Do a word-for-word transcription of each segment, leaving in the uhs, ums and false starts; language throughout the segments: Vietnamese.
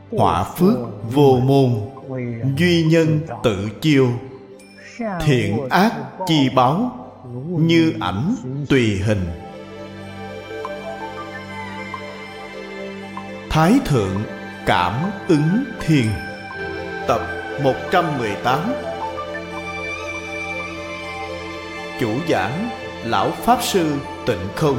họa phước vô môn, duy nhân tự chiêu, thiện ác chi báo, như ảnh tùy hình. Thái Thượng Cảm Ứng Thiền, tập một trăm mười tám. Chủ giảng Lão Pháp Sư Tịnh Không.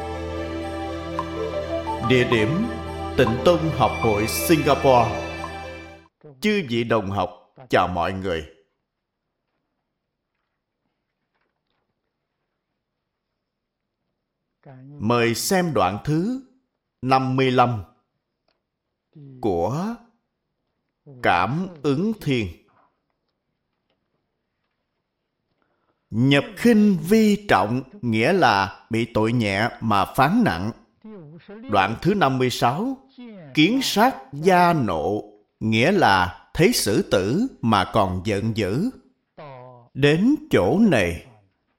Địa điểm Tịnh Tông Học hội Singapore. Chư vị đồng học, chào mọi người. Mời xem đoạn thứ năm mươi lăm của Cảm Ứng Thiền. Nhập khinh vi trọng nghĩa là bị tội nhẹ mà phán nặng. Đoạn thứ năm mươi sáu, kiến sát gia nộ nghĩa là thấy xử tử mà còn giận dữ. Đến chỗ này,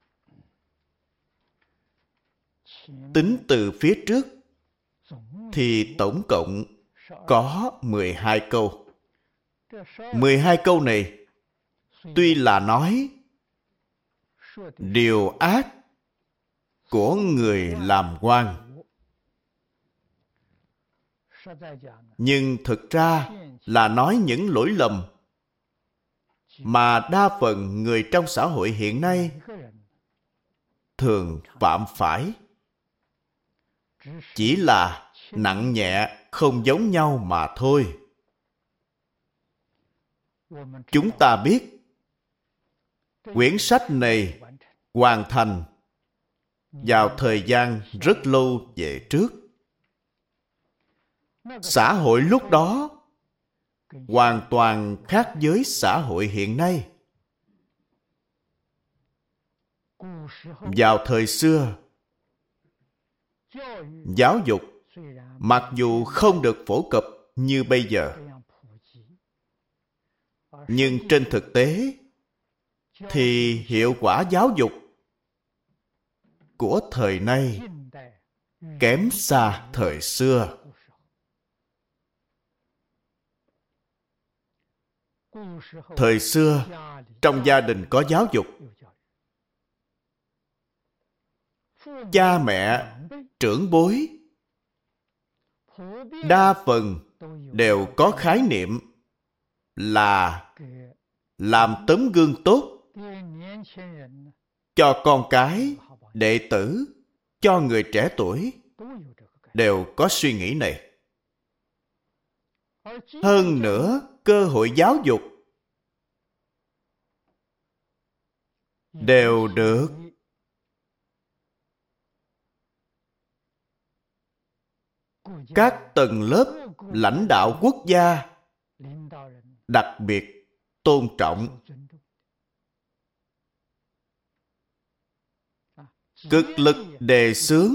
tính từ phía trước thì tổng cộng có mười hai câu. mười hai câu này tuy là nói điều ác của người làm quan, nhưng thực ra là nói những lỗi lầm mà đa phần người trong xã hội hiện nay thường phạm phải. Chỉ là nặng nhẹ không giống nhau mà thôi. Chúng ta biết quyển sách này hoàn thành vào thời gian rất lâu về trước. Xã hội lúc đó hoàn toàn khác với xã hội hiện nay. Vào thời xưa, giáo dục mặc dù không được phổ cập như bây giờ, nhưng trên thực tế thì hiệu quả giáo dục của thời nay kém xa thời xưa. Thời xưa, trong gia đình có giáo dục. Cha mẹ, trưởng bối đa phần đều có khái niệm là làm tấm gương tốt cho con cái, đệ tử, cho người trẻ tuổi, đều có suy nghĩ này. Hơn nữa, cơ hội giáo dục đều được các tầng lớp lãnh đạo quốc gia đặc biệt tôn trọng. Cực lực đề xướng.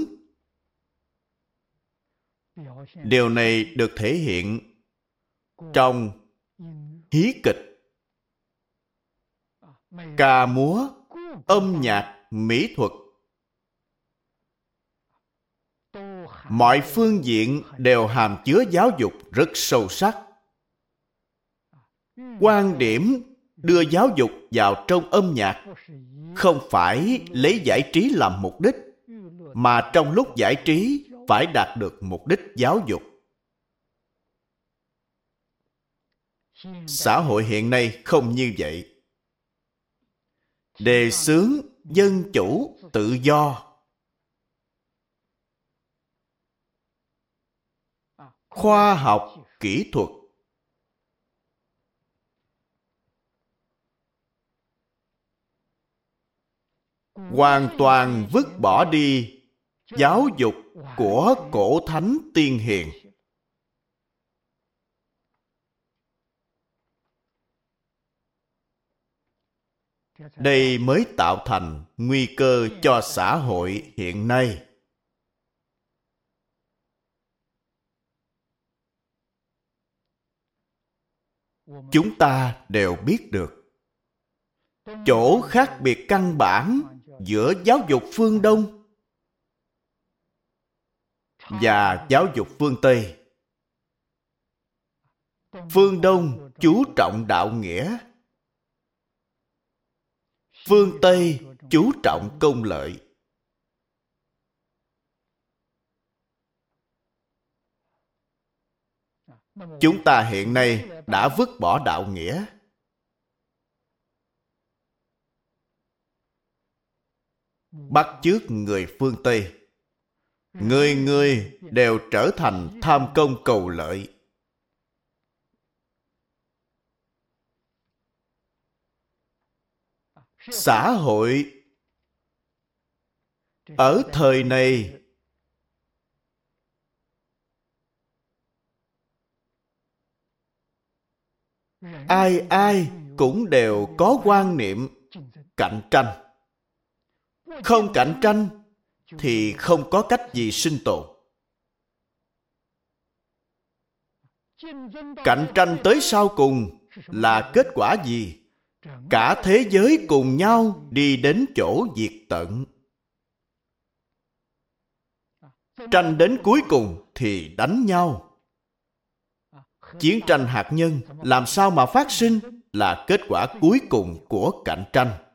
Điều này được thể hiện trong hí kịch, ca múa, âm nhạc, mỹ thuật. Mọi phương diện đều hàm chứa giáo dục rất sâu sắc. Quan điểm đưa giáo dục vào trong âm nhạc không phải lấy giải trí làm mục đích, mà trong lúc giải trí phải đạt được mục đích giáo dục. Xã hội hiện nay không như vậy. Đề xướng dân chủ, tự do. Khoa học, kỹ thuật. Hoàn toàn vứt bỏ đi giáo dục của cổ thánh tiên hiền. Đây mới tạo thành nguy cơ cho xã hội hiện nay. Chúng ta đều biết được chỗ khác biệt căn bản giữa giáo dục phương Đông và giáo dục phương Tây. Phương Đông chú trọng đạo nghĩa, phương Tây chú trọng công lợi. Chúng ta hiện nay đã vứt bỏ đạo nghĩa. Bắt chước người phương Tây. Người người đều trở thành tham công cầu lợi. Xã hội ở thời này ai ai cũng đều có quan niệm cạnh tranh. Không cạnh tranh thì không có cách gì sinh tồn. Cạnh tranh tới sau cùng là kết quả gì? Cả thế giới cùng nhau đi đến chỗ diệt tận. Tranh đến cuối cùng thì đánh nhau. Chiến tranh hạt nhân làm sao mà phát sinh là kết quả cuối cùng của cạnh tranh.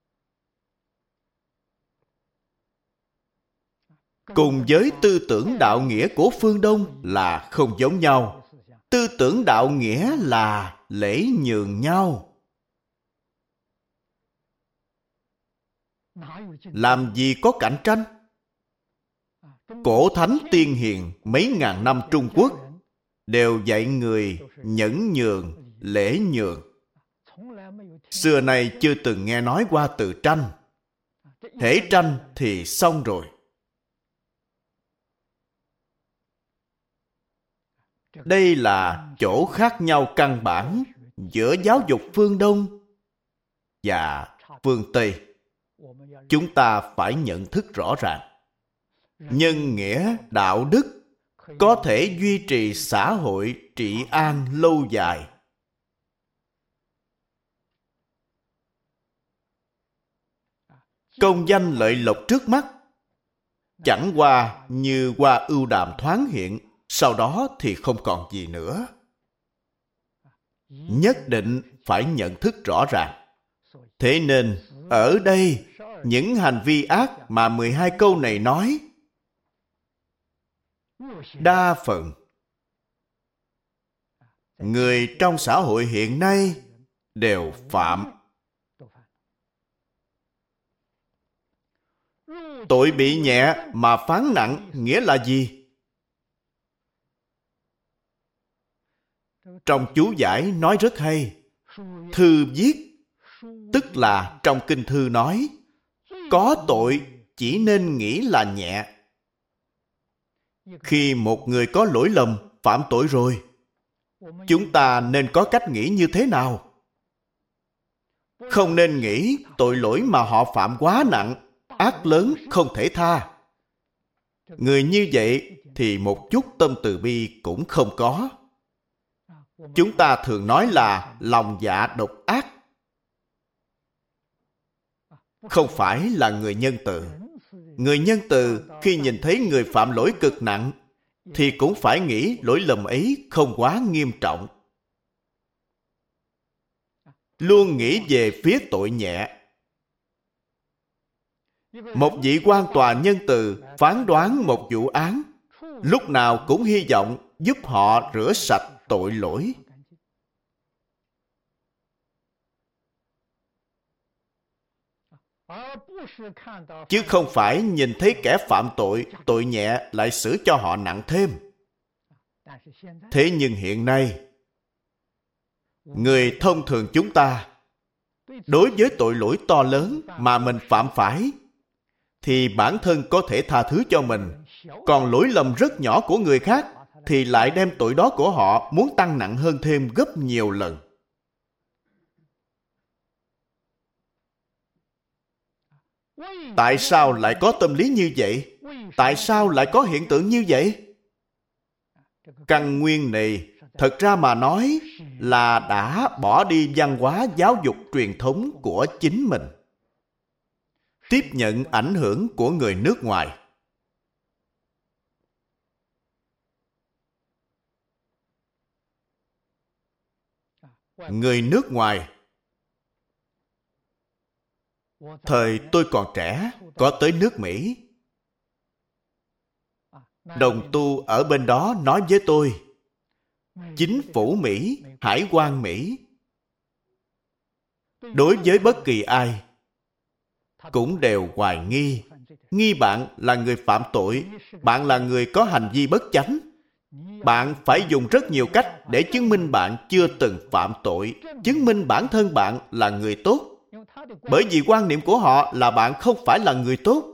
Cùng với tư tưởng đạo nghĩa của phương Đông là không giống nhau. Tư tưởng đạo nghĩa là lễ nhường nhau. Làm gì có cạnh tranh? Cổ thánh tiên hiền mấy ngàn năm Trung Quốc đều dạy người nhẫn nhường, lễ nhường. Xưa nay chưa từng nghe nói qua từ tranh. Hễ tranh thì xong rồi. Đây là chỗ khác nhau căn bản giữa giáo dục phương Đông và phương Tây. Chúng ta phải nhận thức rõ ràng. Nhân nghĩa, đạo đức có thể duy trì xã hội trị an lâu dài. Công danh lợi lộc trước mắt chẳng qua như hoa ưu đàm thoáng hiện, sau đó thì không còn gì nữa. Nhất định phải nhận thức rõ ràng. Thế nên, ở đây, những hành vi ác mà mười hai câu này nói, đa phần người trong xã hội hiện nay đều phạm. Tội bị nhẹ mà phán nặng nghĩa là gì? Trong chú giải nói rất hay. Thư viết, tức là trong kinh thư nói, có tội chỉ nên nghĩ là nhẹ. Khi một người có lỗi lầm, phạm tội rồi, chúng ta nên có cách nghĩ như thế nào? Không nên nghĩ tội lỗi mà họ phạm quá nặng, ác lớn không thể tha. Người như vậy thì một chút tâm từ bi cũng không có. Chúng ta thường nói là lòng dạ độc ác. Không phải là người nhân từ. Người nhân từ khi nhìn thấy người phạm lỗi cực nặng thì cũng phải nghĩ lỗi lầm ấy không quá nghiêm trọng. Luôn nghĩ về phía tội nhẹ. Một vị quan tòa nhân từ phán đoán một vụ án, lúc nào cũng hy vọng giúp họ rửa sạch tội lỗi. Chứ không phải nhìn thấy kẻ phạm tội, tội nhẹ lại xử cho họ nặng thêm. Thế nhưng hiện nay, người thông thường chúng ta, đối với tội lỗi to lớn mà mình phạm phải, thì bản thân có thể tha thứ cho mình. Còn lỗi lầm rất nhỏ của người khác, thì lại đem tội đó của họ muốn tăng nặng hơn thêm gấp nhiều lần. Tại sao lại có tâm lý như vậy? Tại sao lại có hiện tượng như vậy? Căn nguyên này, thật ra mà nói, là đã bỏ đi văn hóa giáo dục truyền thống của chính mình. Tiếp nhận ảnh hưởng của người nước ngoài. người nước ngoài. Thời tôi còn trẻ, có tới nước Mỹ. Đồng tu ở bên đó nói với tôi, chính phủ Mỹ, hải quan Mỹ, đối với bất kỳ ai, cũng đều hoài nghi. Nghi bạn là người phạm tội, bạn là người có hành vi bất chánh. Bạn phải dùng rất nhiều cách để chứng minh bạn chưa từng phạm tội, chứng minh bản thân bạn là người tốt. Bởi vì quan niệm của họ là bạn không phải là người tốt.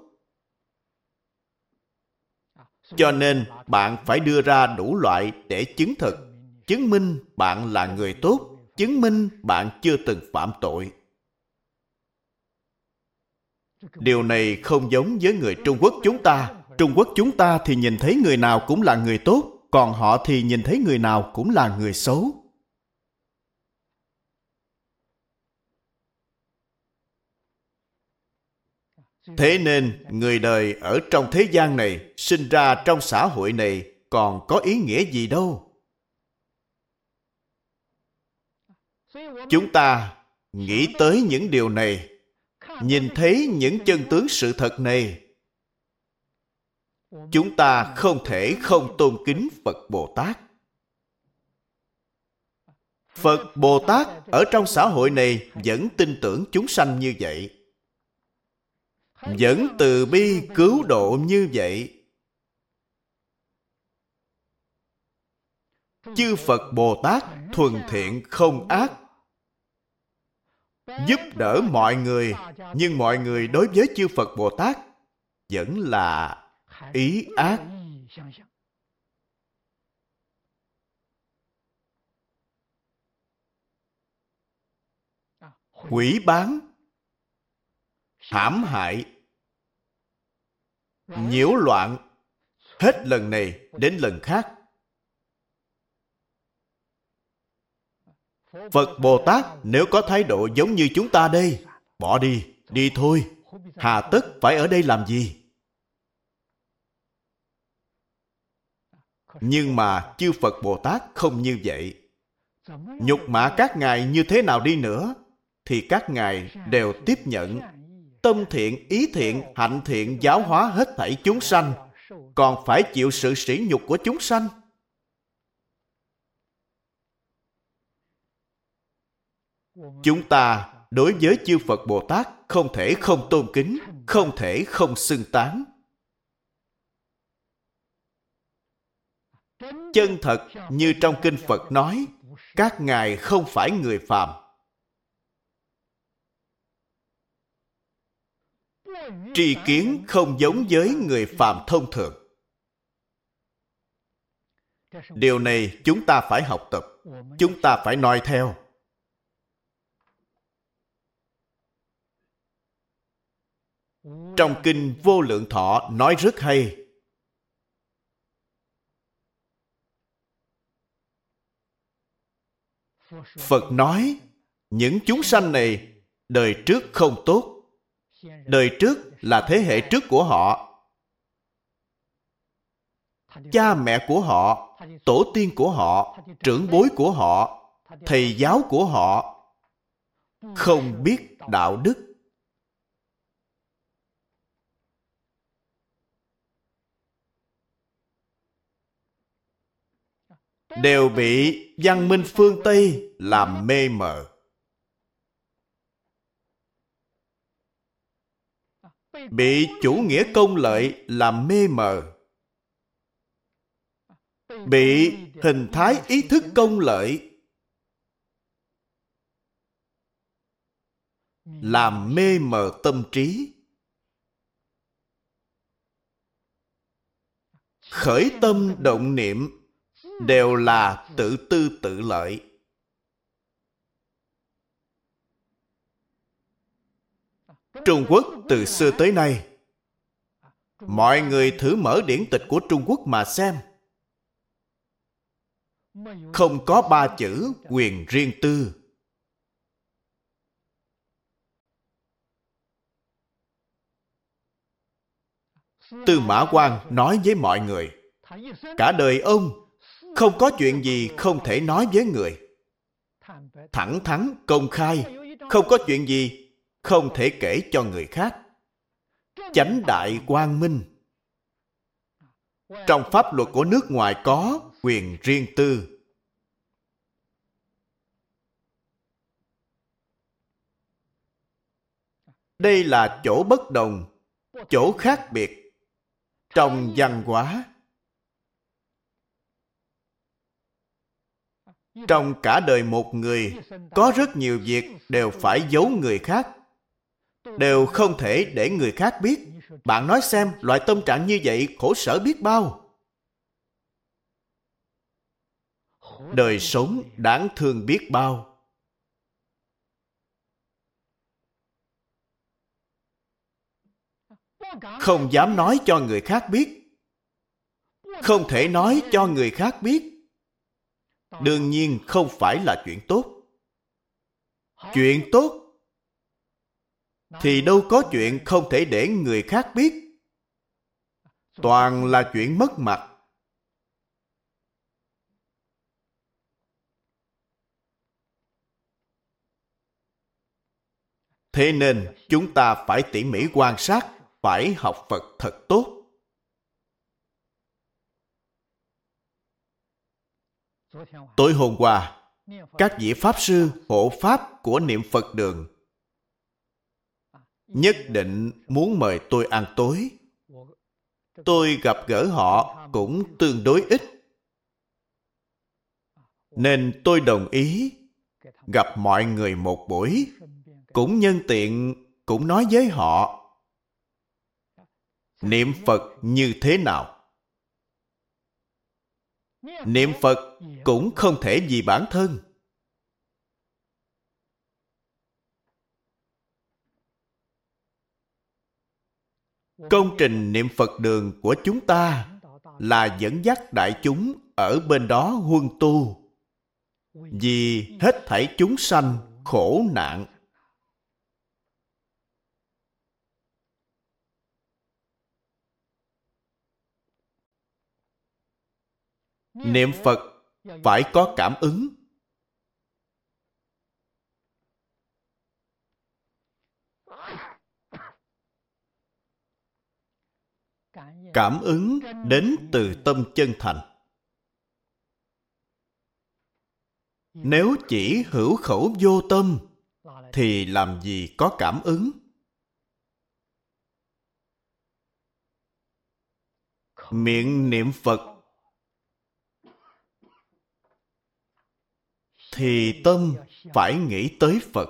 Cho nên bạn phải đưa ra đủ loại để chứng thực, chứng minh bạn là người tốt, chứng minh bạn chưa từng phạm tội. Điều này không giống với người Trung Quốc chúng ta. Trung Quốc chúng ta thì nhìn thấy người nào cũng là người tốt, còn họ thì nhìn thấy người nào cũng là người xấu. Thế nên, người đời ở trong thế gian này, sinh ra trong xã hội này, còn có ý nghĩa gì đâu. Chúng ta nghĩ tới những điều này, nhìn thấy những chân tướng sự thật này, chúng ta không thể không tôn kính Phật Bồ Tát. Phật Bồ Tát ở trong xã hội này vẫn tin tưởng chúng sanh như vậy, vẫn từ bi cứu độ như vậy. Chư Phật Bồ Tát thuần thiện không ác, giúp đỡ mọi người, nhưng mọi người đối với chư Phật Bồ Tát vẫn là ý ác. Hủy bán, hãm hại, nhiễu loạn, hết lần này đến lần khác. Phật Bồ Tát nếu có thái độ giống như chúng ta đây, bỏ đi, đi thôi, hà tất phải ở đây làm gì? Nhưng mà chư Phật Bồ Tát không như vậy. Nhục mạ các ngài như thế nào đi nữa, thì các ngài đều tiếp nhận, tâm thiện, ý thiện, hạnh thiện giáo hóa hết thảy chúng sanh, còn phải chịu sự sỉ nhục của chúng sanh. Chúng ta đối với chư Phật Bồ Tát không thể không tôn kính, không thể không xưng tán. Chân thật như trong kinh Phật nói, các ngài không phải người phàm. Tri kiến không giống với người phàm thông thường. Điều này chúng ta phải học tập, chúng ta phải noi theo. Trong kinh Vô Lượng Thọ nói rất hay. Phật nói, những chúng sanh này đời trước không tốt. Đời trước là thế hệ trước của họ. Cha mẹ của họ, tổ tiên của họ, trưởng bối của họ, thầy giáo của họ không biết đạo đức. Đều bị văn minh phương Tây làm mê mờ. Bị chủ nghĩa công lợi làm mê mờ. Bị hình thái ý thức công lợi làm mê mờ tâm trí. Khởi tâm động niệm đều là tự tư tự lợi. Trung Quốc từ xưa tới nay, mọi người thử mở điển tịch của Trung Quốc mà xem. Không có ba chữ quyền riêng tư. Tư Mã Quang nói với mọi người, cả đời ông không có chuyện gì không thể nói với người. thẳng thắn, công khai, không có chuyện gì không thể kể cho người khác. Chánh đại quang minh. Trong pháp luật của nước ngoài có quyền riêng tư. Đây là chỗ bất đồng, chỗ khác biệt trong văn hóa. Trong cả đời một người, có rất nhiều việc đều phải giấu người khác, đều không thể để người khác biết. Bạn nói xem, loại tâm trạng như vậy khổ sở biết bao. Đời sống đáng thương biết bao. Không dám nói cho người khác biết, không thể nói cho người khác biết. Đương nhiên không phải là chuyện tốt. Chuyện tốt thì đâu có chuyện không thể để người khác biết. Toàn là chuyện mất mặt. Thế nên chúng ta phải tỉ mỉ quan sát, phải học Phật thật tốt. Tối hôm qua, các vị Pháp sư hộ Pháp của niệm Phật đường nhất định muốn mời tôi ăn tối. Tôi gặp gỡ họ cũng tương đối ít, nên tôi đồng ý gặp mọi người một buổi, cũng nhân tiện cũng nói với họ niệm Phật như thế nào. Niệm Phật cũng không thể vì bản thân. Công trình niệm Phật đường của chúng ta là dẫn dắt đại chúng ở bên đó huân tu, vì hết thảy chúng sanh khổ nạn. Niệm Phật phải có cảm ứng. Cảm ứng đến từ tâm chân thành. Nếu chỉ hữu khẩu vô tâm thì làm gì có cảm ứng. Miệng niệm Phật thì tâm phải nghĩ tới Phật.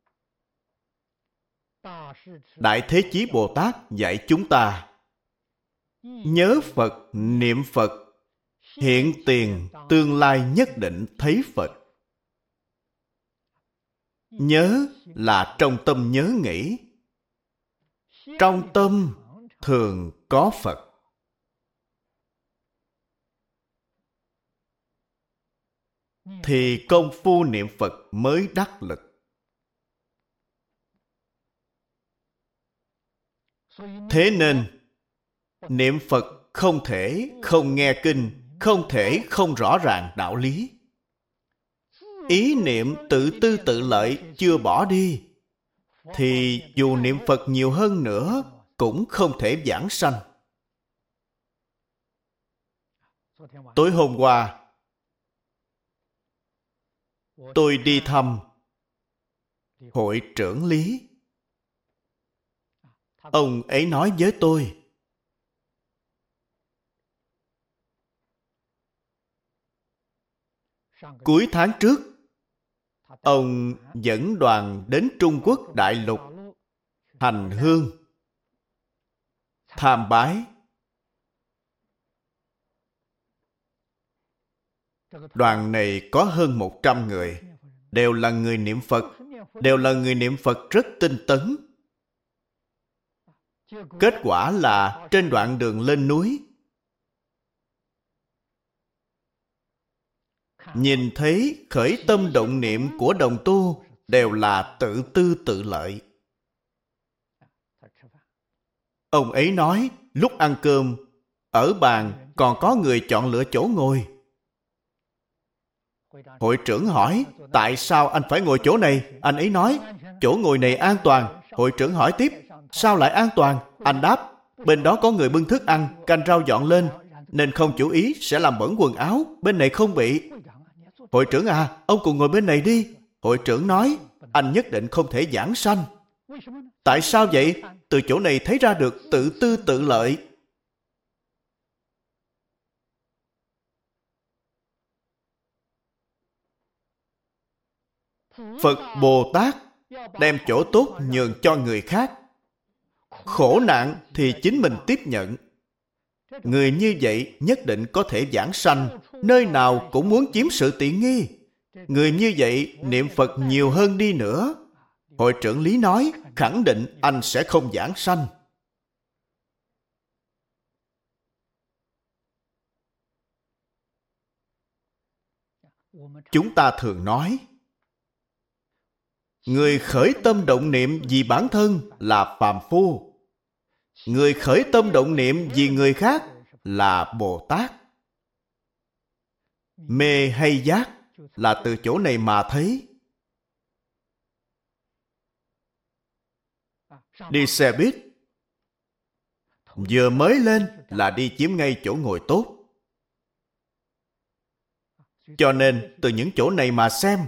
Đại Thế Chí Bồ Tát dạy chúng ta nhớ Phật, niệm Phật, hiện tiền tương lai nhất định thấy Phật. Nhớ là trong tâm nhớ nghĩ, trong tâm thường có Phật. Thì công phu niệm Phật mới đắc lực. Thế nên niệm Phật không thể không nghe kinh, không thể không rõ ràng đạo lý. Ý niệm tự tư tự lợi chưa bỏ đi, thì dù niệm Phật nhiều hơn nữa cũng không thể vãng sanh. Tối hôm qua, tôi đi thăm hội trưởng lý. Ông ấy nói với tôi, cuối tháng trước, ông dẫn đoàn đến Trung Quốc đại lục hành hương, tham bái. Đoàn này có hơn một trăm người, đều là người niệm Phật, đều là người niệm Phật rất tinh tấn. Kết quả là trên đoạn đường lên núi, nhìn thấy khởi tâm động niệm của đồng tu đều là tự tư tự lợi. Ông ấy nói, lúc ăn cơm, ở bàn còn có người chọn lựa chỗ ngồi. Hội trưởng hỏi, tại sao anh phải ngồi chỗ này? Anh ấy nói, chỗ ngồi này an toàn. Hội trưởng hỏi tiếp, sao lại an toàn? Anh đáp, bên đó có người bưng thức ăn, canh rau dọn lên, nên không chú ý sẽ làm bẩn quần áo, bên này không bị. Hội trưởng à, ông cùng ngồi bên này đi. Hội trưởng nói, anh nhất định không thể giảng sanh. Tại sao vậy? Từ chỗ này thấy ra được tự tư tự lợi. Phật Bồ Tát đem chỗ tốt nhường cho người khác. Khổ nạn thì chính mình tiếp nhận. Người như vậy nhất định có thể giảng sanh, nơi nào cũng muốn chiếm sự tiện nghi. Người như vậy niệm Phật nhiều hơn đi nữa. Hội trưởng Lý nói, khẳng định anh sẽ không giảng sanh. Chúng ta thường nói, người khởi tâm động niệm vì bản thân là phàm phu. Người khởi tâm động niệm vì người khác là Bồ Tát. Mê hay giác là từ chỗ này mà thấy. Đi xe buýt, vừa mới lên là đi chiếm ngay chỗ ngồi tốt. Cho nên từ những chỗ này mà xem,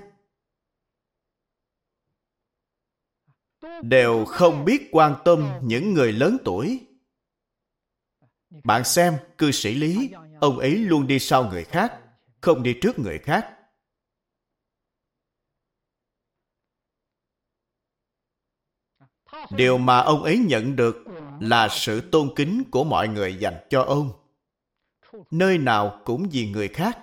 đều không biết quan tâm những người lớn tuổi. Bạn xem, cư sĩ Lý, ông ấy luôn đi sau người khác, không đi trước người khác. Điều mà ông ấy nhận được là sự tôn kính của mọi người dành cho ông. Nơi nào cũng vì người khác.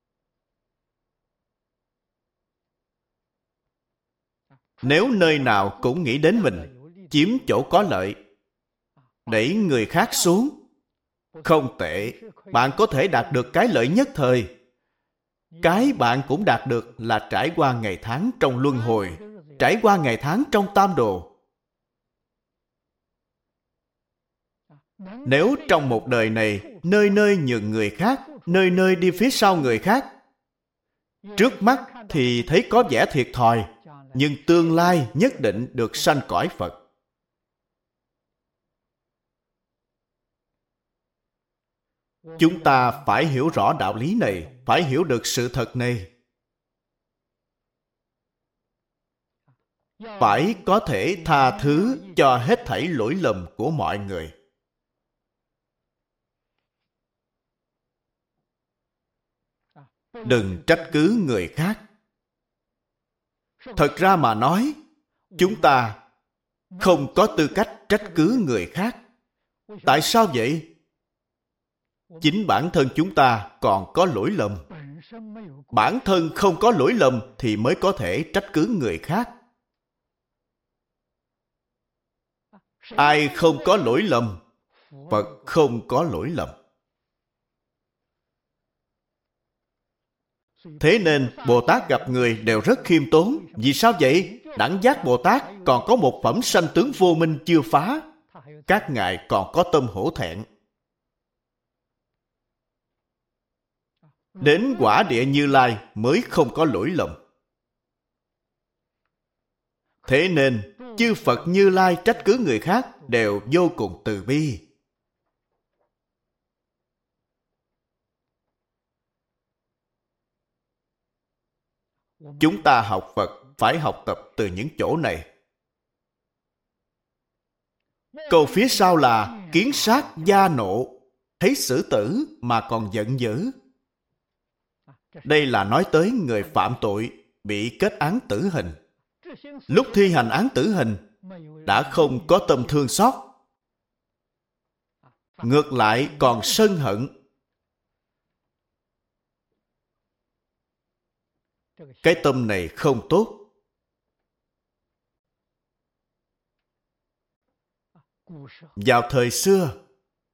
Nếu nơi nào cũng nghĩ đến mình, chiếm chỗ có lợi, đẩy người khác xuống, không tệ, bạn có thể đạt được cái lợi nhất thời. Cái bạn cũng đạt được là trải qua ngày tháng trong luân hồi, trải qua ngày tháng trong tam đồ. Nếu trong một đời này, nơi nơi nhường người khác, nơi nơi đi phía sau người khác, trước mắt thì thấy có vẻ thiệt thòi, nhưng tương lai nhất định được sanh cõi Phật. Chúng ta phải hiểu rõ đạo lý này, phải hiểu được sự thật này. Phải có thể tha thứ cho hết thảy lỗi lầm của mọi người. Đừng trách cứ người khác. Thật ra mà nói, chúng ta không có tư cách trách cứ người khác. Tại sao vậy? Chính bản thân chúng ta còn có lỗi lầm. Bản thân không có lỗi lầm thì mới có thể trách cứ người khác. Ai không có lỗi lầm? Phật không có lỗi lầm. Thế nên Bồ Tát gặp người đều rất khiêm tốn. Vì sao vậy? Đẳng giác Bồ Tát còn có một phẩm sanh tướng vô minh chưa phá. Các ngài còn có tâm hổ thẹn. Đến quả địa Như Lai mới không có lỗi lầm. Thế nên chư Phật Như Lai trách cứ người khác đều vô cùng từ bi. Chúng ta học Phật phải học tập từ những chỗ này. Câu phía sau là kiến sát gia nộ, thấy xử tử mà còn giận dữ. Đây là nói tới người phạm tội bị kết án tử hình. Lúc thi hành án tử hình đã không có tâm thương xót, ngược lại còn sân hận. Cái tâm này không tốt. Vào thời xưa,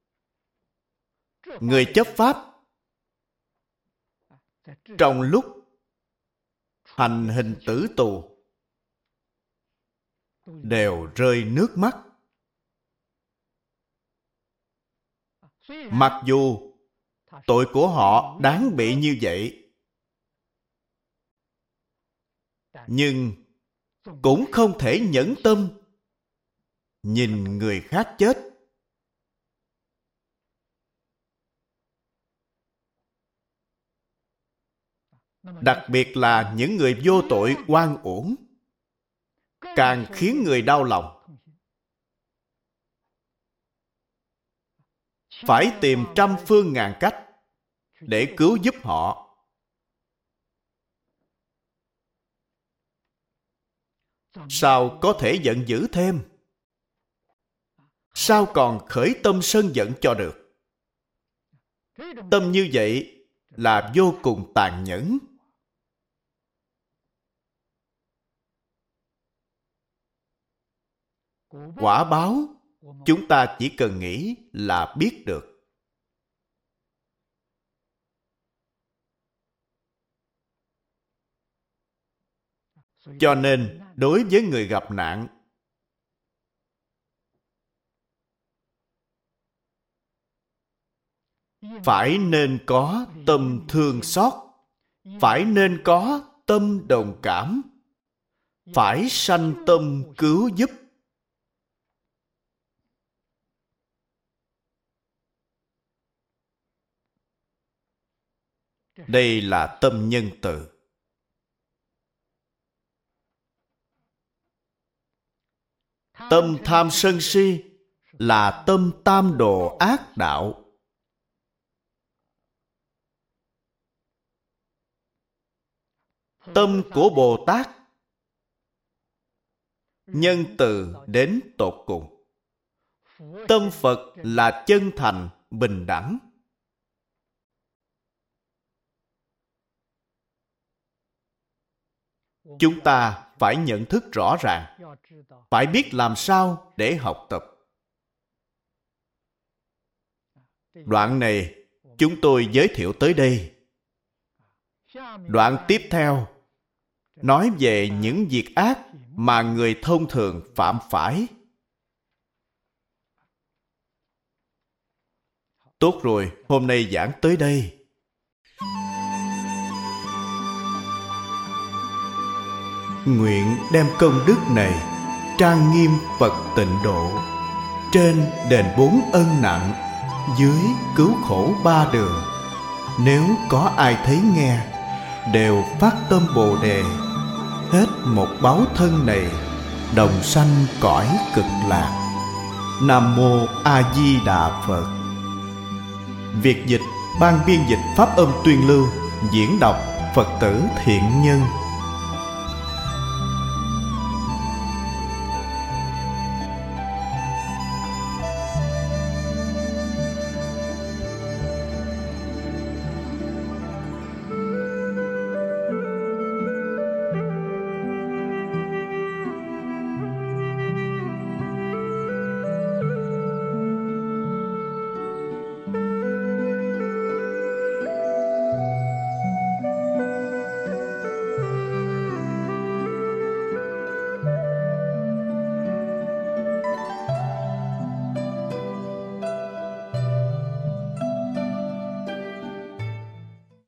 người chấp pháp trong lúc hành hình tử tù đều rơi nước mắt. Mặc dù tội của họ đáng bị như vậy, nhưng cũng không thể nhẫn tâm nhìn người khác chết. Đặc biệt là những người vô tội oan uổng, càng khiến người đau lòng. Phải tìm trăm phương ngàn cách để cứu giúp họ. Sao có thể giận dữ thêm? Sao còn khởi tâm sân giận cho được? Tâm như vậy là vô cùng tàn nhẫn. Quả báo, chúng ta chỉ cần nghĩ là biết được. Cho nên, đối với người gặp nạn, phải nên có tâm thương xót, phải nên có tâm đồng cảm, phải sanh tâm cứu giúp. Đây là tâm nhân từ. Tâm tham sân si là tâm tam đồ ác đạo. Tâm của Bồ Tát nhân từ đến tột cùng. Tâm Phật là chân thành, bình đẳng. Chúng ta phải nhận thức rõ ràng, phải biết làm sao để học tập. Đoạn này chúng tôi giới thiệu tới đây. Đoạn tiếp theo nói về những việc ác mà người thông thường phạm phải. Tốt rồi, hôm nay giảng tới đây. Nguyện đem công đức này trang nghiêm Phật Tịnh Độ, trên đền bốn ân nặng, dưới cứu khổ ba đường. Nếu có ai thấy nghe, đều phát tâm Bồ Đề, hết một báo thân này, đồng sanh cõi cực lạc. Nam Mô A Di Đà Phật. Việc dịch ban biên dịch pháp âm tuyên lưu, diễn đọc Phật tử Thiện Nhân.